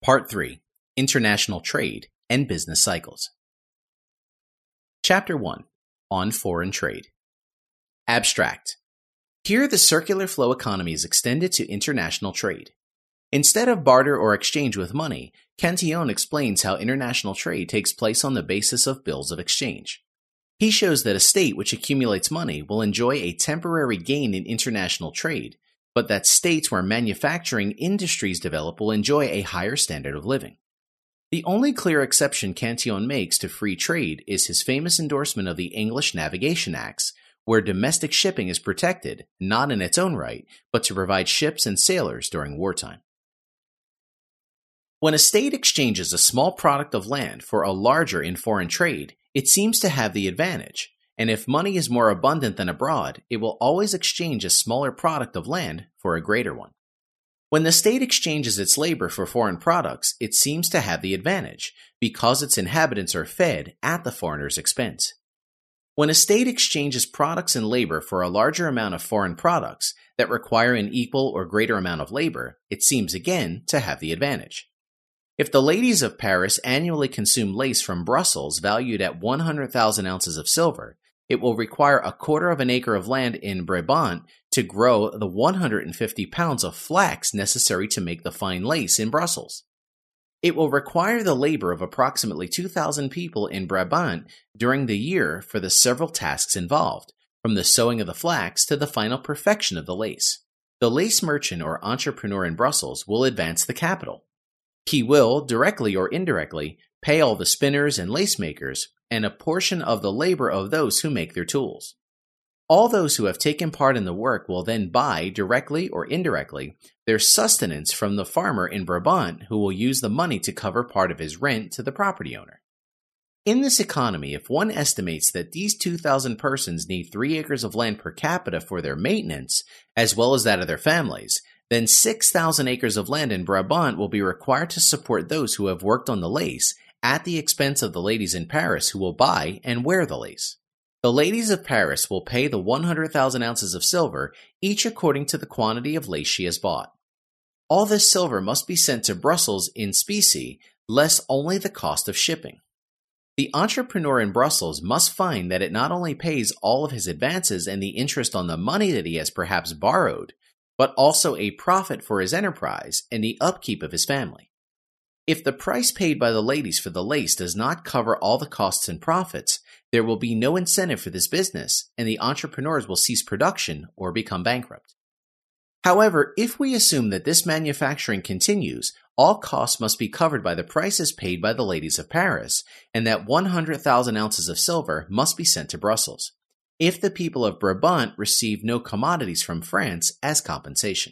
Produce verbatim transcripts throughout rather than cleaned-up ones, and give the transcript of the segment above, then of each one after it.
Part three. International Trade and Business Cycles. Chapter one. On Foreign Trade. Abstract. Here the circular flow economy is extended to international trade. Instead of barter or exchange with money, Cantillon explains how international trade takes place on the basis of bills of exchange. He shows that a state which accumulates money will enjoy a temporary gain in international trade, but that states where manufacturing industries develop will enjoy a higher standard of living. The only clear exception Cantillon makes to free trade is his famous endorsement of the English Navigation Acts, where domestic shipping is protected, not in its own right, but to provide ships and sailors during wartime. When a state exchanges a small product of land for a larger in foreign trade, it seems to have the advantage, and if money is more abundant than abroad, it will always exchange a smaller product of land for a greater one. When the state exchanges its labor for foreign products, it seems to have the advantage, because its inhabitants are fed at the foreigner's expense. When a state exchanges products and labor for a larger amount of foreign products that require an equal or greater amount of labor, it seems again to have the advantage. If the ladies of Paris annually consume lace from Brussels valued at one hundred thousand ounces of silver, it will require a quarter of an acre of land in Brabant to grow the one hundred fifty pounds of flax necessary to make the fine lace in Brussels. It will require the labor of approximately two thousand people in Brabant during the year for the several tasks involved, from the sewing of the flax to the final perfection of the lace. The lace merchant or entrepreneur in Brussels will advance the capital. He will, directly or indirectly, pay all the spinners and lace makers, and a portion of the labor of those who make their tools. All those who have taken part in the work will then buy, directly or indirectly, their sustenance from the farmer in Brabant, who will use the money to cover part of his rent to the property owner. In this economy, if one estimates that these two thousand persons need three acres of land per capita for their maintenance, as well as that of their families, then six thousand acres of land in Brabant will be required to support those who have worked on the lace at the expense of the ladies in Paris who will buy and wear the lace. The ladies of Paris will pay the one hundred thousand ounces of silver, each according to the quantity of lace she has bought. All this silver must be sent to Brussels in specie, less only the cost of shipping. The entrepreneur in Brussels must find that it not only pays all of his advances and the interest on the money that he has perhaps borrowed, but also a profit for his enterprise and the upkeep of his family. If the price paid by the ladies for the lace does not cover all the costs and profits, there will be no incentive for this business, and the entrepreneurs will cease production or become bankrupt. However, if we assume that this manufacturing continues, all costs must be covered by the prices paid by the ladies of Paris, and that one hundred thousand ounces of silver must be sent to Brussels, if the people of Brabant receive no commodities from France as compensation.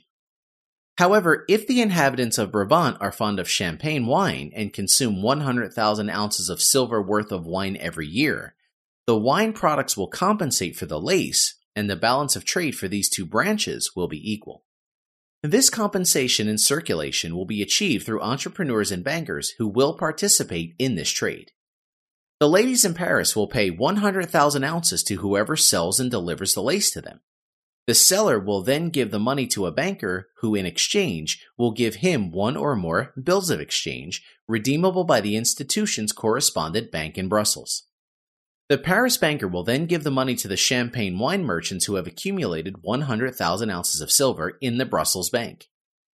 However, if the inhabitants of Brabant are fond of champagne wine and consume one hundred thousand ounces of silver worth of wine every year, the wine products will compensate for the lace, and the balance of trade for these two branches will be equal. This compensation and circulation will be achieved through entrepreneurs and bankers who will participate in this trade. The ladies in Paris will pay one hundred thousand ounces to whoever sells and delivers the lace to them. The seller will then give the money to a banker who, in exchange, will give him one or more bills of exchange, redeemable by the institution's correspondent bank in Brussels. The Paris banker will then give the money to the champagne wine merchants who have accumulated one hundred thousand ounces of silver in the Brussels bank.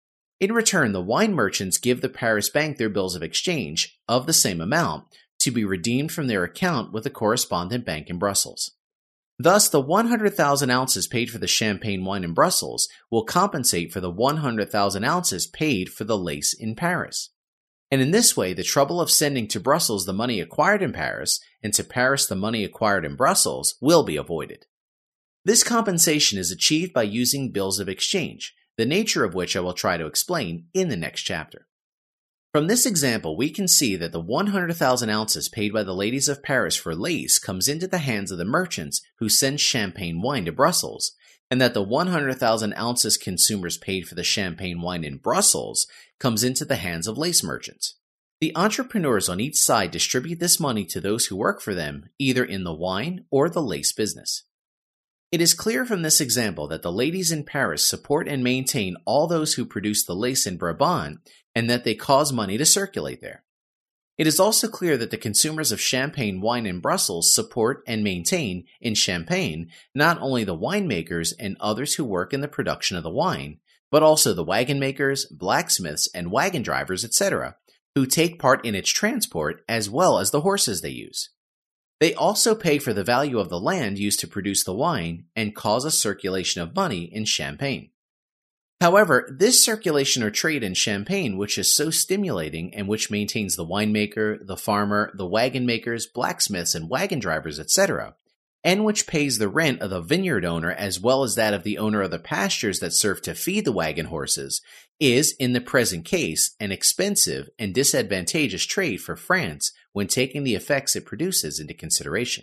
In return, the wine merchants give the Paris bank their bills of exchange, of the same amount, to be redeemed from their account with the correspondent bank in Brussels. Thus, the one hundred thousand ounces paid for the champagne wine in Brussels will compensate for the one hundred thousand ounces paid for the lace in Paris. And in this way, the trouble of sending to Brussels the money acquired in Paris and to Paris the money acquired in Brussels will be avoided. This compensation is achieved by using bills of exchange, the nature of which I will try to explain in the next chapter. From this example, we can see that the one hundred thousand ounces paid by the ladies of Paris for lace comes into the hands of the merchants who send champagne wine to Brussels, and that the one hundred thousand ounces consumers paid for the champagne wine in Brussels comes into the hands of lace merchants. The entrepreneurs on each side distribute this money to those who work for them, either in the wine or the lace business. It is clear from this example that the ladies in Paris support and maintain all those who produce the lace in Brabant and that they cause money to circulate there. It is also clear that the consumers of Champagne wine in Brussels support and maintain in Champagne not only the winemakers and others who work in the production of the wine, but also the wagon makers, blacksmiths, and wagon drivers, et cetera, who take part in its transport as well as the horses they use. They also pay for the value of the land used to produce the wine and cause a circulation of money in Champagne. However, this circulation or trade in Champagne, which is so stimulating and which maintains the winemaker, the farmer, the wagon makers, blacksmiths, and wagon drivers, et cetera, and which pays the rent of the vineyard owner as well as that of the owner of the pastures that serve to feed the wagon horses, is, in the present case, an expensive and disadvantageous trade for France when taking the effects it produces into consideration.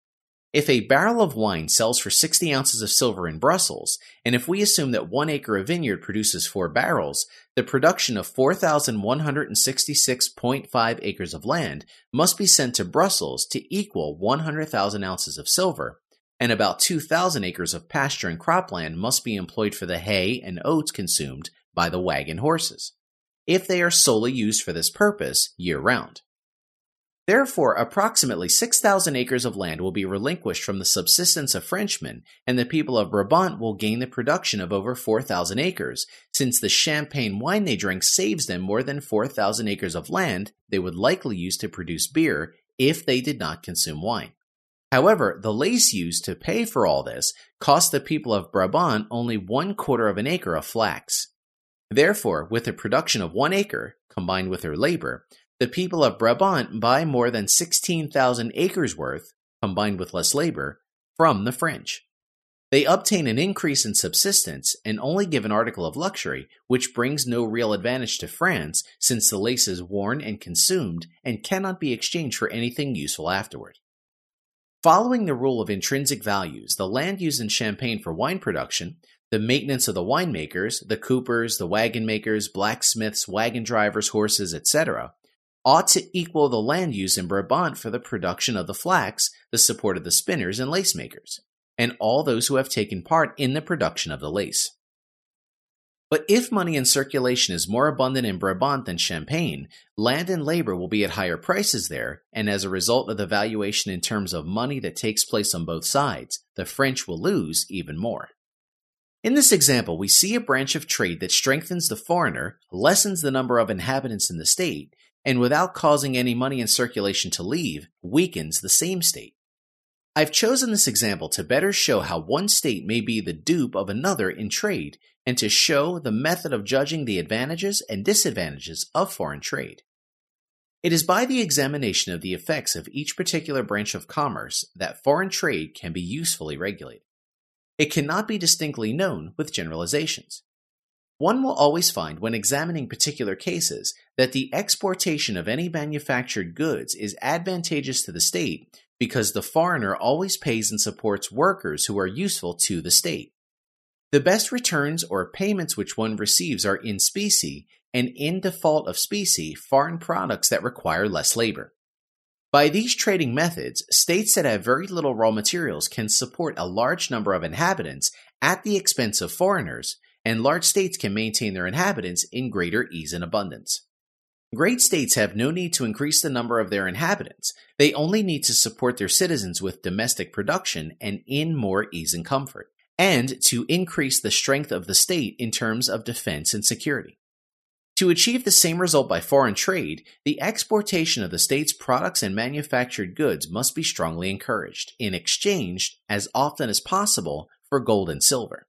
If a barrel of wine sells for sixty ounces of silver in Brussels, and if we assume that one acre of vineyard produces four barrels, the production of four thousand one hundred sixty-six point five acres of land must be sent to Brussels to equal one hundred thousand ounces of silver, and about two thousand acres of pasture and cropland must be employed for the hay and oats consumed by the wagon horses, if they are solely used for this purpose year-round. Therefore, approximately six thousand acres of land will be relinquished from the subsistence of Frenchmen, and the people of Brabant will gain the production of over four thousand acres, since the Champagne wine they drink saves them more than four thousand acres of land they would likely use to produce beer if they did not consume wine. However, the lace used to pay for all this cost the people of Brabant only one quarter of an acre of flax. Therefore, with a production of one acre, combined with their labor, the people of Brabant buy more than sixteen thousand acres worth, combined with less labor, from the French. They obtain an increase in subsistence and only give an article of luxury, which brings no real advantage to France since the lace is worn and consumed and cannot be exchanged for anything useful afterward. Following the rule of intrinsic values, the land used in Champagne for wine production, the maintenance of the winemakers, the coopers, the wagon makers, blacksmiths, wagon drivers, horses, et cetera, ought to equal the land used in Brabant for the production of the flax, the support of the spinners and lace makers, and all those who have taken part in the production of the lace. But if money in circulation is more abundant in Brabant than Champagne, land and labor will be at higher prices there, and as a result of the valuation in terms of money that takes place on both sides, the French will lose even more. In this example, we see a branch of trade that strengthens the foreigner, lessens the number of inhabitants in the state, and without causing any money in circulation to leave, weakens the same state. I've chosen this example to better show how one state may be the dupe of another in trade, and to show the method of judging the advantages and disadvantages of foreign trade. It is by the examination of the effects of each particular branch of commerce that foreign trade can be usefully regulated. It cannot be distinctly known with generalizations. One will always find when examining particular cases that the exportation of any manufactured goods is advantageous to the state because the foreigner always pays and supports workers who are useful to the state. The best returns or payments which one receives are in specie, and in default of specie, foreign products that require less labor. By these trading methods, states that have very little raw materials can support a large number of inhabitants at the expense of foreigners, and large states can maintain their inhabitants in greater ease and abundance. Great states have no need to increase the number of their inhabitants. They only need to support their citizens with domestic production and in more ease and comfort, and to increase the strength of the state in terms of defense and security. To achieve the same result by foreign trade, the exportation of the state's products and manufactured goods must be strongly encouraged, in exchange, as often as possible, for gold and silver.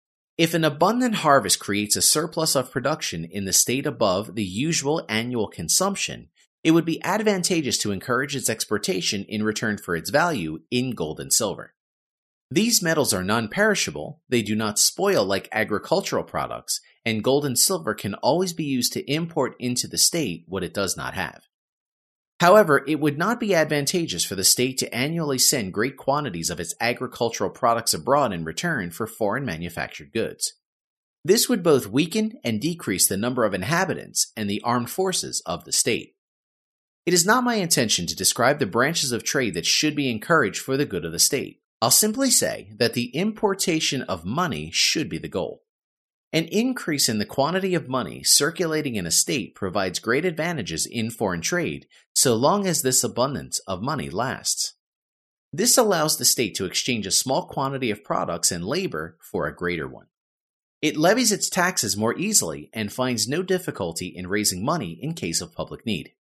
If an abundant harvest creates a surplus of production in the state above the usual annual consumption, it would be advantageous to encourage its exportation in return for its value in gold and silver. These metals are non-perishable, they do not spoil like agricultural products, and gold and silver can always be used to import into the state what it does not have. However, it would not be advantageous for the state to annually send great quantities of its agricultural products abroad in return for foreign manufactured goods. This would both weaken and decrease the number of inhabitants and the armed forces of the state. It is not my intention to describe the branches of trade that should be encouraged for the good of the state. I'll simply say that the importation of money should be the goal. An increase in the quantity of money circulating in a state provides great advantages in foreign trade, so long as this abundance of money lasts. This allows the state to exchange a small quantity of products and labor for a greater one. It levies its taxes more easily and finds no difficulty in raising money in case of public need.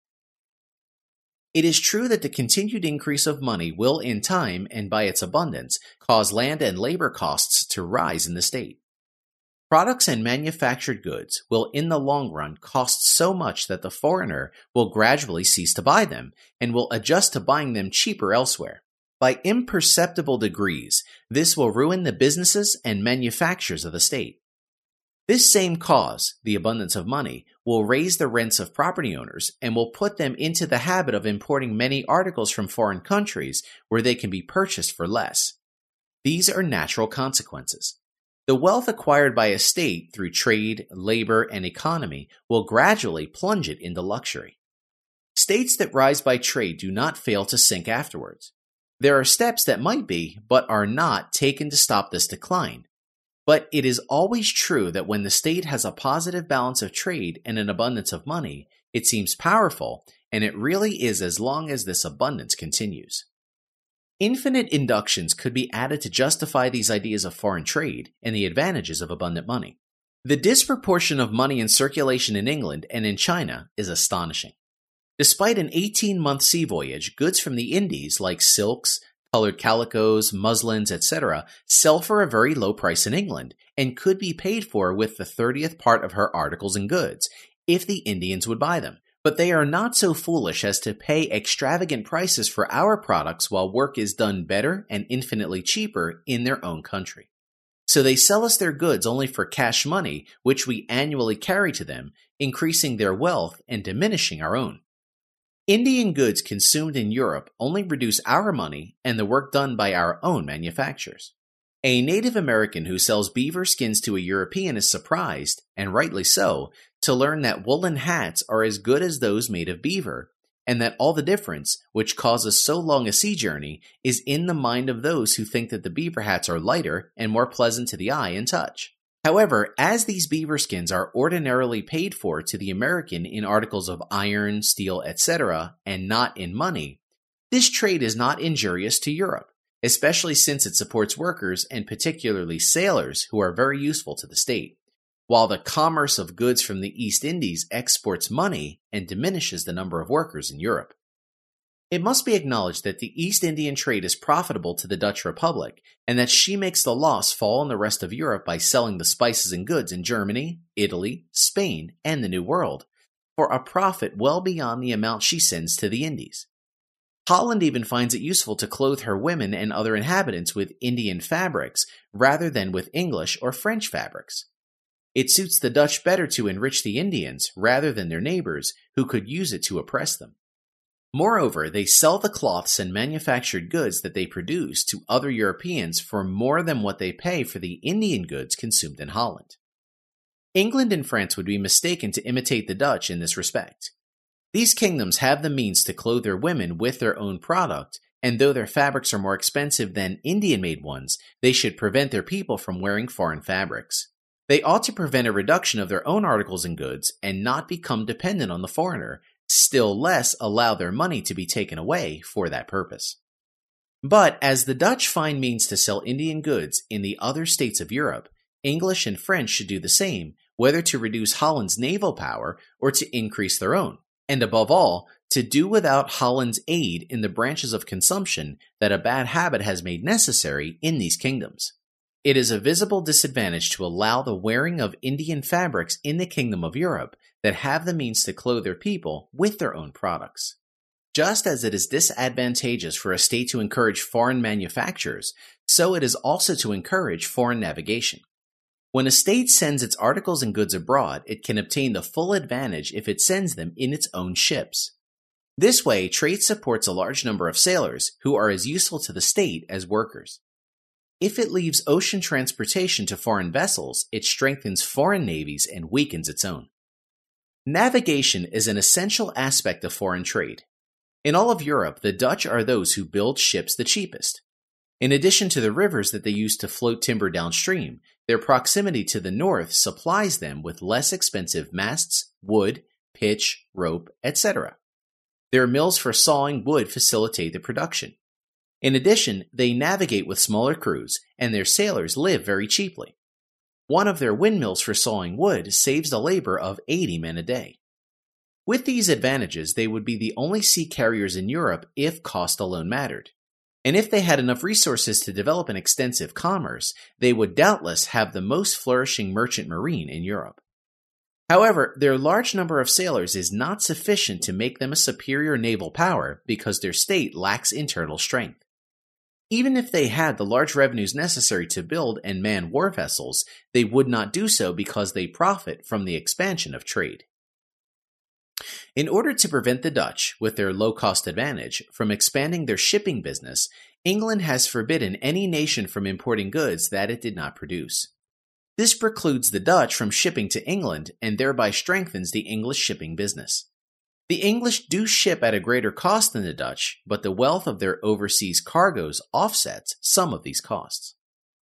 It is true that the continued increase of money will in time and by its abundance cause land and labor costs to rise in the state. Products and manufactured goods will in the long run cost so much that the foreigner will gradually cease to buy them and will adjust to buying them cheaper elsewhere. By imperceptible degrees, this will ruin the businesses and manufactures of the state. This same cause, the abundance of money, will raise the rents of property owners and will put them into the habit of importing many articles from foreign countries where they can be purchased for less. These are natural consequences. The wealth acquired by a state through trade, labor, and economy will gradually plunge it into luxury. States that rise by trade do not fail to sink afterwards. There are steps that might be, but are not, taken to stop this decline. But it is always true that when the state has a positive balance of trade and an abundance of money, it seems powerful, and it really is as long as this abundance continues. Infinite inductions could be added to justify these ideas of foreign trade and the advantages of abundant money. The disproportion of money in circulation in England and in China is astonishing. Despite an eighteen-month sea voyage, goods from the Indies like silks, colored calicos, muslins, et cetera sell for a very low price in England and could be paid for with the thirtieth part of her articles and goods if the Indians would buy them. But they are not so foolish as to pay extravagant prices for our products while work is done better and infinitely cheaper in their own country. So they sell us their goods only for cash money, which we annually carry to them, increasing their wealth and diminishing our own. Indian goods consumed in Europe only reduce our money and the work done by our own manufacturers. A Native American who sells beaver skins to a European is surprised, and rightly so, to learn that woolen hats are as good as those made of beaver, and that all the difference, which causes so long a sea journey, is in the mind of those who think that the beaver hats are lighter and more pleasant to the eye and touch. However, as these beaver skins are ordinarily paid for to the American in articles of iron, steel, et cetera, and not in money, this trade is not injurious to Europe, especially since it supports workers and particularly sailors who are very useful to the state, while the commerce of goods from the East Indies exports money and diminishes the number of workers in Europe. It must be acknowledged that the East Indian trade is profitable to the Dutch Republic, and that she makes the loss fall on the rest of Europe by selling the spices and goods in Germany, Italy, Spain, and the New World, for a profit well beyond the amount she sends to the Indies. Holland even finds it useful to clothe her women and other inhabitants with Indian fabrics rather than with English or French fabrics. It suits the Dutch better to enrich the Indians rather than their neighbors who could use it to oppress them. Moreover, they sell the cloths and manufactured goods that they produce to other Europeans for more than what they pay for the Indian goods consumed in Holland. England and France would be mistaken to imitate the Dutch in this respect. These kingdoms have the means to clothe their women with their own product, and though their fabrics are more expensive than Indian-made ones, they should prevent their people from wearing foreign fabrics. They ought to prevent a reduction of their own articles and goods and not become dependent on the foreigner, still less allow their money to be taken away for that purpose. But as the Dutch find means to sell Indian goods in the other states of Europe, English and French should do the same, whether to reduce Holland's naval power or to increase their own, and above all, to do without Holland's aid in the branches of consumption that a bad habit has made necessary in these kingdoms. It is a visible disadvantage to allow the wearing of Indian fabrics in the kingdom of Europe that have the means to clothe their people with their own products. Just as it is disadvantageous for a state to encourage foreign manufactures, so it is also to encourage foreign navigation. When a state sends its articles and goods abroad, it can obtain the full advantage if it sends them in its own ships. This way, trade supports a large number of sailors who are as useful to the state as workers. If it leaves ocean transportation to foreign vessels, it strengthens foreign navies and weakens its own. Navigation is an essential aspect of foreign trade. In all of Europe, the Dutch are those who build ships the cheapest. In addition to the rivers that they use to float timber downstream, their proximity to the north supplies them with less expensive masts, wood, pitch, rope, et cetera. Their mills for sawing wood facilitate the production. In addition, they navigate with smaller crews, and their sailors live very cheaply. One of their windmills for sawing wood saves the labor of eighty men a day. With these advantages, they would be the only sea carriers in Europe if cost alone mattered. And if they had enough resources to develop an extensive commerce, they would doubtless have the most flourishing merchant marine in Europe. However, their large number of sailors is not sufficient to make them a superior naval power because their state lacks internal strength. Even if they had the large revenues necessary to build and man war vessels, they would not do so because they profit from the expansion of trade. In order to prevent the Dutch, with their low-cost advantage, from expanding their shipping business, England has forbidden any nation from importing goods that it did not produce. This precludes the Dutch from shipping to England and thereby strengthens the English shipping business. The English do ship at a greater cost than the Dutch, but the wealth of their overseas cargoes offsets some of these costs.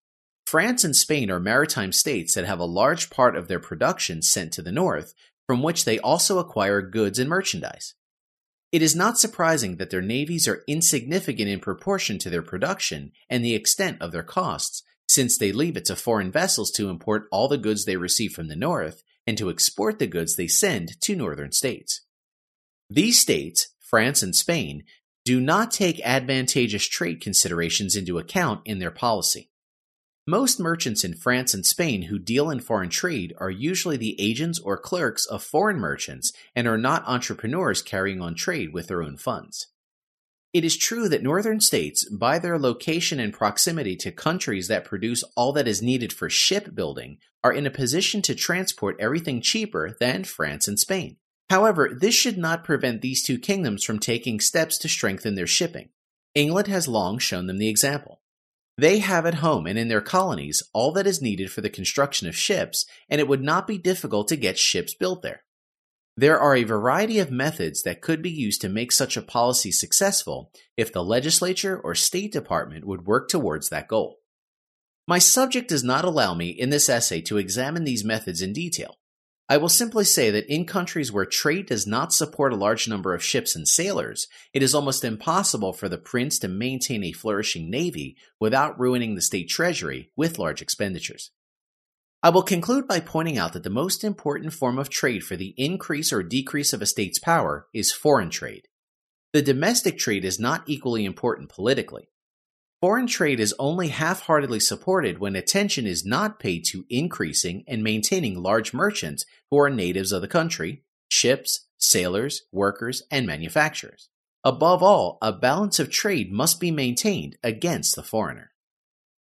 France and Spain are maritime states that have a large part of their production sent to the north, from which they also acquire goods and merchandise. It is not surprising that their navies are insignificant in proportion to their production and the extent of their costs, since they leave it to foreign vessels to import all the goods they receive from the north and to export the goods they send to northern states. These states, France and Spain, do not take advantageous trade considerations into account in their policy. Most merchants in France and Spain who deal in foreign trade are usually the agents or clerks of foreign merchants and are not entrepreneurs carrying on trade with their own funds. It is true that northern states, by their location and proximity to countries that produce all that is needed for shipbuilding, are in a position to transport everything cheaper than France and Spain. However, this should not prevent these two kingdoms from taking steps to strengthen their shipping. England has long shown them the example. They have at home and in their colonies all that is needed for the construction of ships, and it would not be difficult to get ships built there. There are a variety of methods that could be used to make such a policy successful if the legislature or State Department would work towards that goal. My subject does not allow me in this essay to examine these methods in detail. I will simply say that in countries where trade does not support a large number of ships and sailors, it is almost impossible for the prince to maintain a flourishing navy without ruining the state treasury with large expenditures. I will conclude by pointing out that the most important form of trade for the increase or decrease of a state's power is foreign trade. The domestic trade is not equally important politically. Foreign trade is only half-heartedly supported when attention is not paid to increasing and maintaining large merchants who are natives of the country, ships, sailors, workers, and manufacturers. Above all, a balance of trade must be maintained against the foreigner.